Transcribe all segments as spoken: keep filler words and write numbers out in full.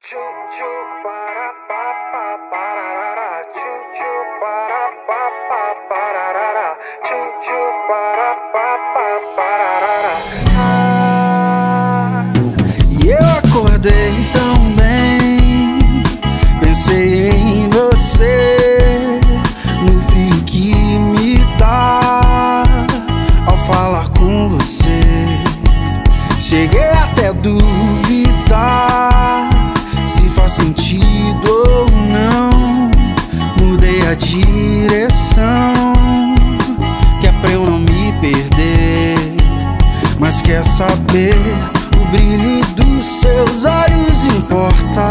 Tchu tchu para pa pa pararara, tchu tchu para pa pa pararara, tchu tchu para pa pa pararara. Ah. E eu acordei tão bem, pensei em você, no frio que me dá ao falar com você. Cheguei até duvidar se faz sentido ou não. Mudei a direção, que é pra eu não me perder. Mas quer saber, o brilho dos seus olhos importa,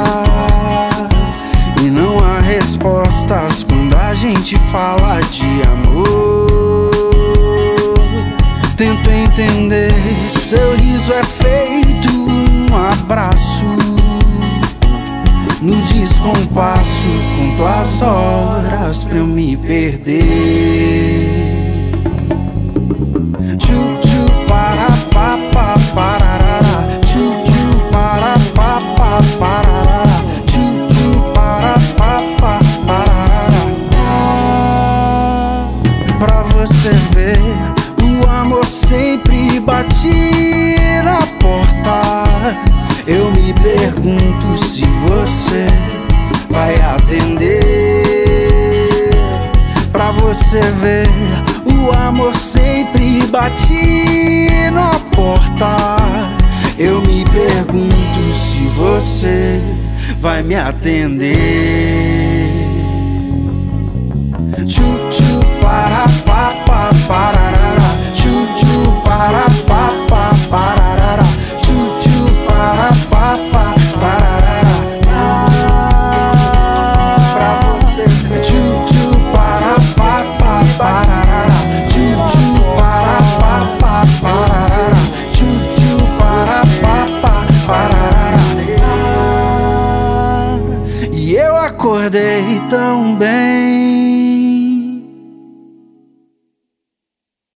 e não há respostas quando a gente fala de amor. Tento entender, seu riso é feito um abraço, no descompasso conto as horas pra eu me perder. Tchu tchu para pa pa pararara, tchu tchu para pa pa pararara, tchu tchu para pa pa pararara. Ah, pra você ver, o amor sempre bate na porta. Eu me pergunto se você vai atender. Pra você ver, o amor sempre bate na porta. Eu me pergunto se você vai me atender. Tchu tchu para pa pa pararara, tchu tchu para pa pa pararara, tchu tchu para pa pa pararara. Pra você ver, tchu tchu para pa pa pararara, tchu tchu para pa pa pararara, tchu tchu para pa pa pararara. E eu acordei tão bem,